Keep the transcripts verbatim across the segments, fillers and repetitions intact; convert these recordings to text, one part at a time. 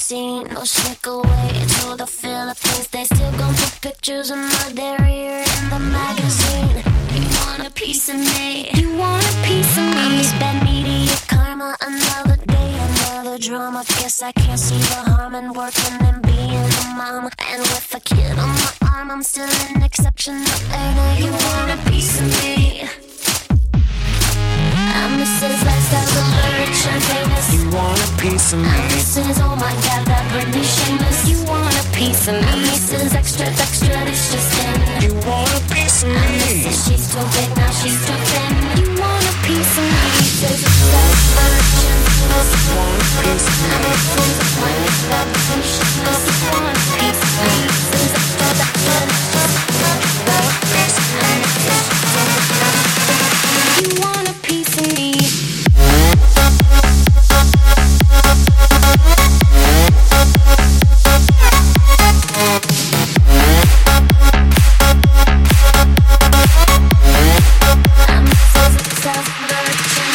magazine. Go sneak away to the Philippines. They still gon' put pictures of my derriere in the magazine. You want a piece of me? You want a piece of me? I'm this bad media karma. Another day, another drama. Guess I can't see the harm in working and being a mom. And with a kid on my arm, I'm still an exceptional earner. You want a piece of me? I'm Missus Lifestyle alert, I'm famous. You want a piece of me? I'm Missus Oh my God, that Britney shameless. You want a piece of me? I'm Missus Extra, extra, it's just in. You want a piece of I'm me? Missus She's too big, now she's too thin. You want a piece of me? Missus Self-Virgin. You want a piece of me? I'm Missus Revolution. You want a piece of me? Missus Extra, extra, you want a piece of me? I'm Missus Self-Virgin.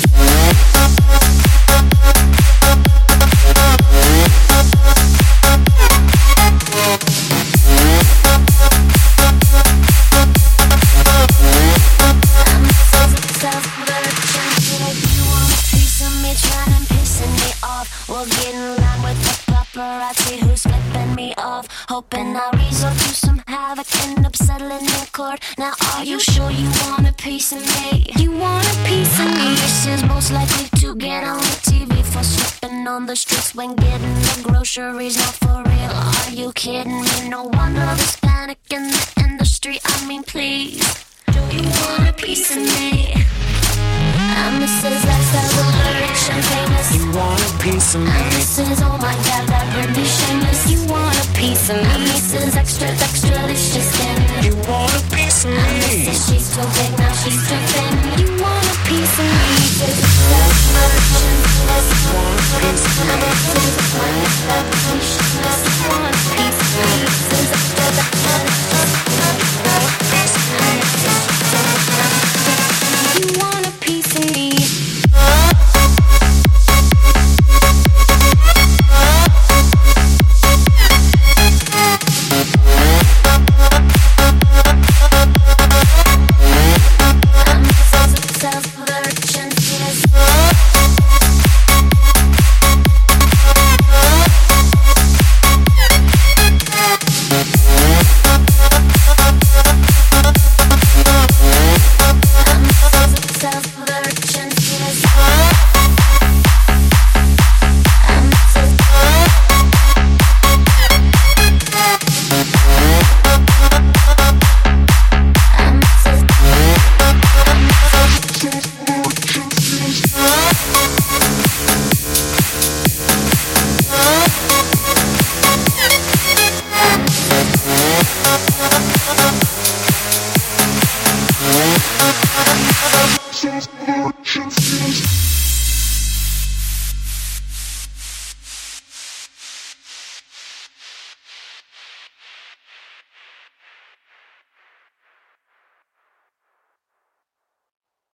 We'll get in line with the paparazzi who's flipping me off, hoping I'll resort to some havoc, end up settling in court. Now are you sure you want a piece of me? You want a piece of me? This is most likely to get on the T V for slipping on the streets when getting the groceries. Not for real, are you kidding me? No wonder there's panic in the industry. I mean, please, do you want a piece of me? I'm Missus Lifestyle alert, I'm famous. You want a piece of me? I'm Missus Oh my God, that Britney shameless. You want a piece of me? I'm Missus Extra, extra, it's just in. You want a piece of I'm me? Missus She's too big, now she's too thin. You want a piece of me? Missus Self-Virgin. You want a piece of me? I'm Missus Revolution. You want a piece of me? Missus Extra, extra, you want a piece of me? I'm Missus Self-Virgin. Self-Virgin.